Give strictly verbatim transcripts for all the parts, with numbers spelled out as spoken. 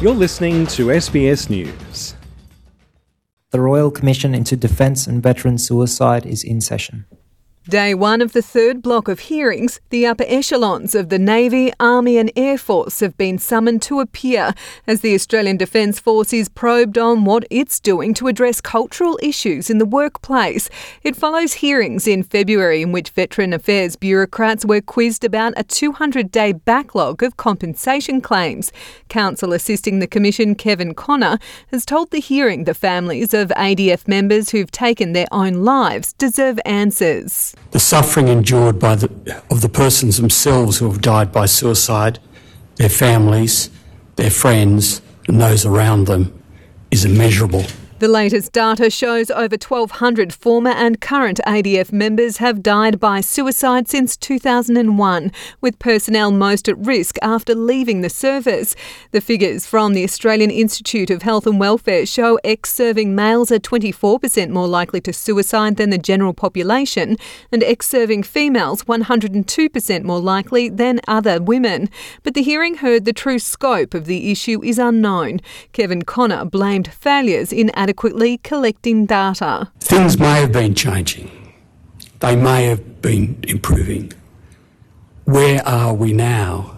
You're listening to S B S News. The Royal Commission into Defence and Veteran Suicide is in session. Day one of the third block of hearings, the upper echelons of the Navy, Army and Air Force have been summoned to appear as the Australian Defence Force is probed on what it's doing to address cultural issues in the workplace. It follows hearings in February in which Veteran Affairs bureaucrats were quizzed about a two hundred day backlog of compensation claims. Counsel assisting the Commission, Kevin Connor, has told the hearing the families of A D F members who've taken their own lives deserve answers. The suffering endured by the, of the persons themselves who have died by suicide, their families, their friends and those around them is immeasurable. The latest data shows over twelve hundred former and current A D F members have died by suicide since two thousand one, with personnel most at risk after leaving the service. The figures from the Australian Institute of Health and Welfare show ex-serving males are twenty-four percent more likely to suicide than the general population, and ex-serving females one hundred two percent more likely than other women. But the hearing heard the true scope of the issue is unknown. Kevin Connor blamed failures in adequately collecting data. Things may have been changing. They may have been improving. Where are we now?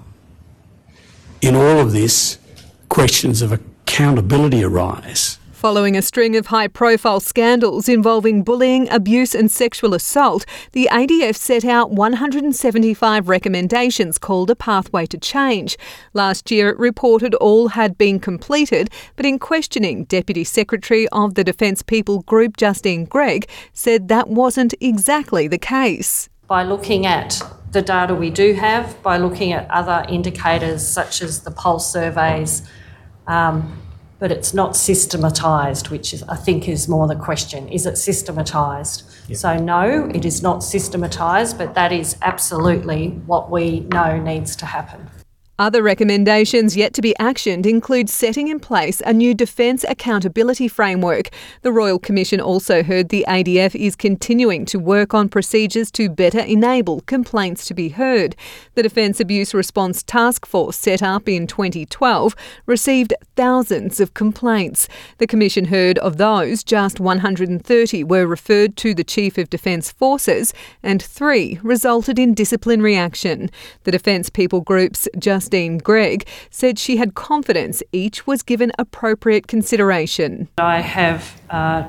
In all of this, questions of accountability arise. Following a string of high-profile scandals involving bullying, abuse and sexual assault, the A D F set out one hundred seventy-five recommendations called A Pathway to Change. Last year it reported all had been completed, but in questioning, Deputy Secretary of the Defence People Group, Justine Greig, said that wasn't exactly the case. By looking at the data we do have, by looking at other indicators such as the pulse surveys, um, but it's not systematised, which is, I think is more the question. Is it systematised? Yep. So no, it is not systematised, but that is absolutely what we know needs to happen. Other recommendations yet to be actioned include setting in place a new defence accountability framework. The Royal Commission also heard the A D F is continuing to work on procedures to better enable complaints to be heard. The Defence Abuse Response Task Force, set up in twenty twelve, received thousands of complaints. The Commission heard of those, just one hundred thirty were referred to the Chief of Defence Forces and three resulted in disciplinary action. The Defence People Group's Justine Greig said she had confidence each was given appropriate consideration. I have uh,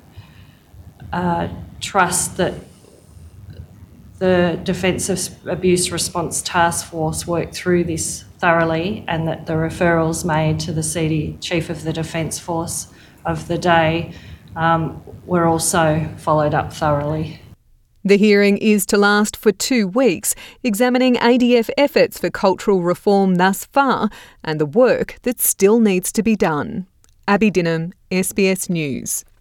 uh, trust that the Defence Abuse Response Task Force worked through this thoroughly and that the referrals made to the C D Chief of the Defence Force of the day um, were also followed up thoroughly. The hearing is to last for two weeks, examining A D F efforts for cultural reform thus far and the work that still needs to be done. Abby Dinham, S B S News.